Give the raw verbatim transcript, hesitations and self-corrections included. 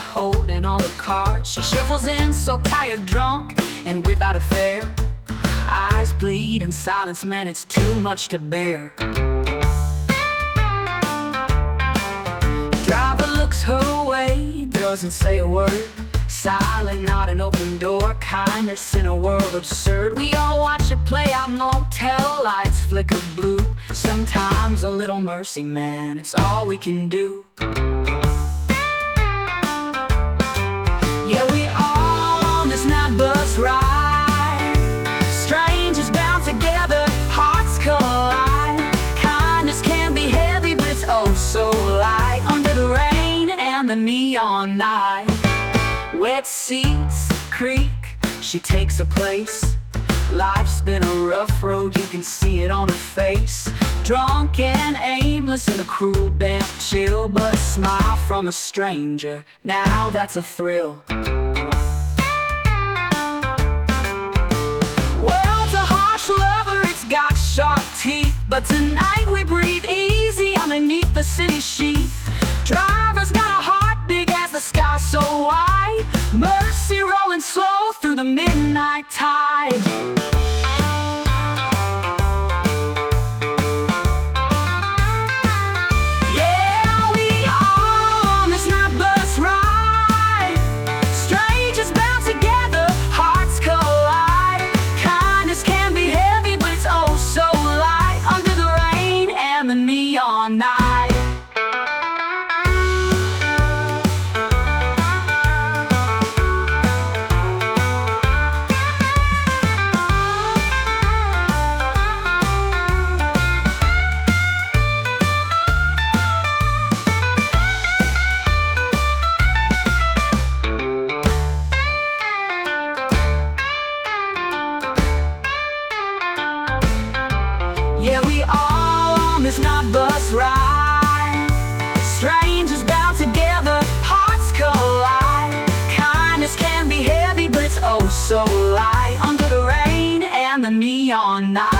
holding all the cards. She shuffles in, so tired, drunk, and without a fare. Eyes bleed in silence, man, it's too much to bear. Driver looks her way, doesn't say a word. Silent, not an open door, kindness in a world absurd. We all watch it play out, motel lights flicker blue. Sometimes a little mercy, man, it's all we can do. Yeah, we all on this night bus ride. Strangers bound together, hearts collide. Kindness can be heavy, but it's oh so light. Under the rain and the neon night. Wet seats creak, she takes a place. Life's been a rough road, you can see it on her face. Drunk and aimless in the cruel damp chill, but a smile from a stranger, now that's a thrill. World's a harsh lover, it's got sharp teeth, but tonight we breathe easy underneath the city sheet. Driver's got a heart big as the sky so wide. Mercy rolling slow through the midnight tide. Yeah, we all on this night bus ride. Strangers bound together, hearts collide. Kindness can be heavy, but it's oh so light. Under the rain and the neon night. Yeah, we all on this night bus ride. Strangers bound together, hearts collide. Kindness can be heavy, but it's oh so light. Under the rain and the neon night.